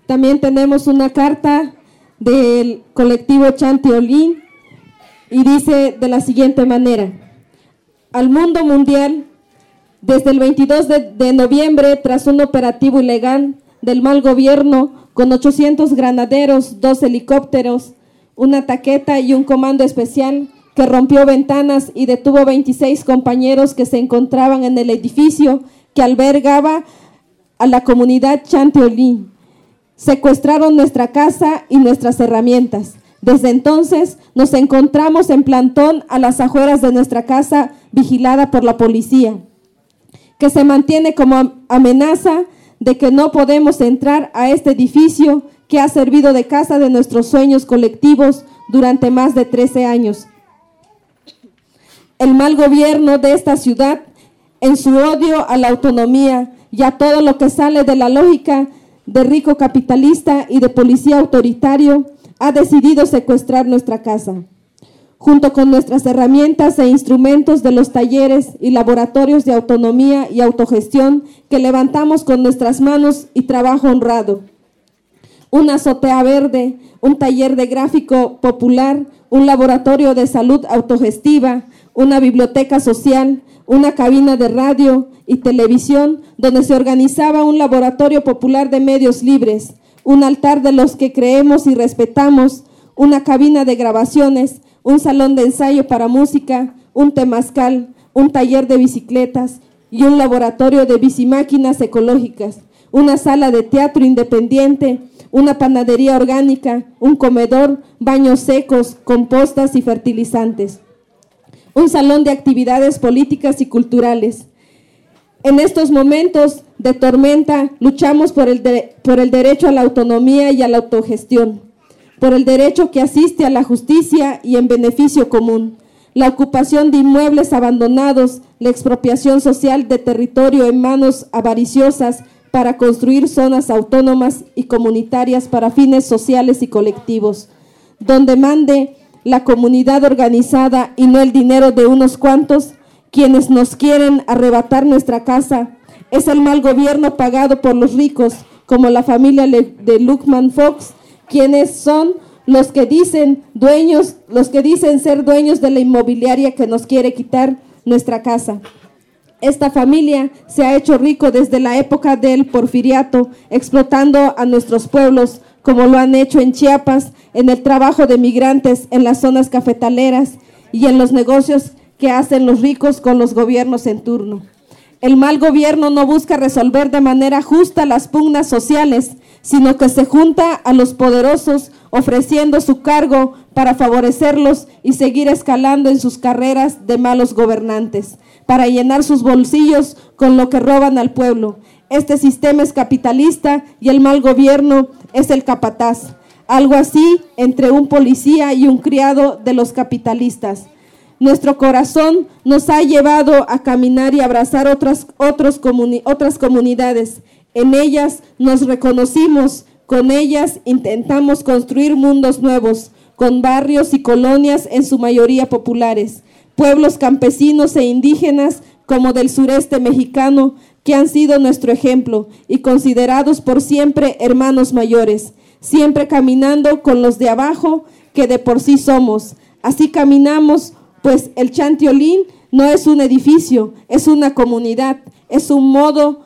También tenemos una carta del colectivo Chanti Olin y dice de la siguiente manera: al mundo mundial, desde el 22 de noviembre, tras un operativo ilegal del mal gobierno, con 800 granaderos, 2 helicópteros, una taqueta y un comando especial que rompió ventanas y detuvo 26 compañeros que se encontraban en el edificio que albergaba a la comunidad Chanti Olin. Secuestraron nuestra casa y nuestras herramientas. Desde entonces nos encontramos en plantón a las afueras de nuestra casa, vigilada por la policía, que se mantiene como amenaza de que no podemos entrar a este edificio que ha servido de casa de nuestros sueños colectivos durante más de 13 años. El mal gobierno de esta ciudad, en su odio a la autonomía y a todo lo que sale de la lógica de rico capitalista y de policía autoritario, ha decidido secuestrar nuestra casa, junto con nuestras herramientas e instrumentos de los talleres y laboratorios de autonomía y autogestión que levantamos con nuestras manos y trabajo honrado. Una azotea verde, un taller de gráfico popular, un laboratorio de salud autogestiva, una biblioteca social, una cabina de radio y televisión donde se organizaba un laboratorio popular de medios libres, un altar de los que creemos y respetamos, una cabina de grabaciones, un salón de ensayo para música, un temazcal, un taller de bicicletas y un laboratorio de bicimáquinas ecológicas, una sala de teatro independiente, una panadería orgánica, un comedor, baños secos, compostas y fertilizantes, un salón de actividades políticas y culturales. En estos momentos de tormenta luchamos por el derecho a la autonomía y a la autogestión, por el derecho que asiste a la justicia y en beneficio común, la ocupación de inmuebles abandonados, la expropiación social de territorio en manos avariciosas para construir zonas autónomas y comunitarias para fines sociales y colectivos, donde mande la comunidad organizada y no el dinero de unos cuantos, quienes nos quieren arrebatar nuestra casa. Es el mal gobierno pagado por los ricos, como la familia de Luckman Fox, quienes son los que dicen ser dueños de la inmobiliaria que nos quiere quitar nuestra casa. Esta familia se ha hecho rico desde la época del porfiriato, explotando a nuestros pueblos, como lo han hecho en Chiapas, en el trabajo de migrantes, en las zonas cafetaleras y en los negocios que hacen los ricos con los gobiernos en turno. El mal gobierno no busca resolver de manera justa las pugnas sociales, sino que se junta a los poderosos ofreciendo su cargo para favorecerlos y seguir escalando en sus carreras de malos gobernantes, para llenar sus bolsillos con lo que roban al pueblo. Este sistema es capitalista y el mal gobierno es el capataz, algo así entre un policía y un criado de los capitalistas. Nuestro corazón nos ha llevado a caminar y abrazar otras comunidades. En ellas nos reconocimos, con ellas intentamos construir mundos nuevos, con barrios y colonias en su mayoría populares, pueblos campesinos e indígenas como del sureste mexicano, que han sido nuestro ejemplo y considerados por siempre hermanos mayores, siempre caminando con los de abajo que de por sí somos. Así caminamos, pues el Chanti Olin no es un edificio, es una comunidad, es un modo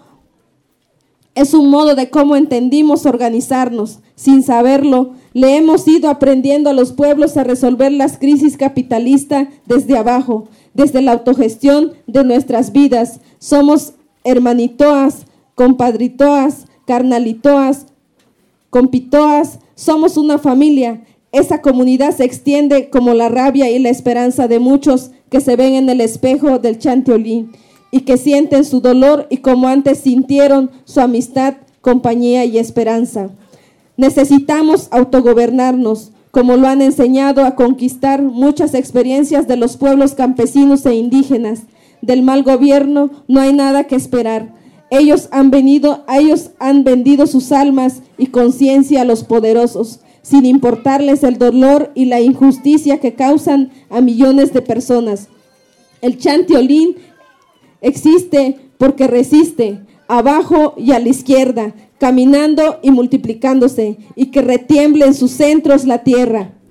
de cómo entendimos organizarnos. Sin saberlo, le hemos ido aprendiendo a los pueblos a resolver las crisis capitalistas desde abajo, desde la autogestión de nuestras vidas. Somos hermanitoas, compadritoas, carnalitoas, compitoas, somos una familia. Esa comunidad se extiende como la rabia y la esperanza de muchos que se ven en el espejo del Chanti Olin y que sienten su dolor y como antes sintieron su amistad, compañía y esperanza. Necesitamos autogobernarnos, como lo han enseñado a conquistar muchas experiencias de los pueblos campesinos e indígenas. Del mal gobierno no hay nada que esperar. Ellos han vendido sus almas y conciencia a los poderosos, sin importarles el dolor y la injusticia que causan a millones de personas. El Chanti Olin existe porque resiste, abajo y a la izquierda, caminando y multiplicándose, y que retiemble en sus centros la tierra.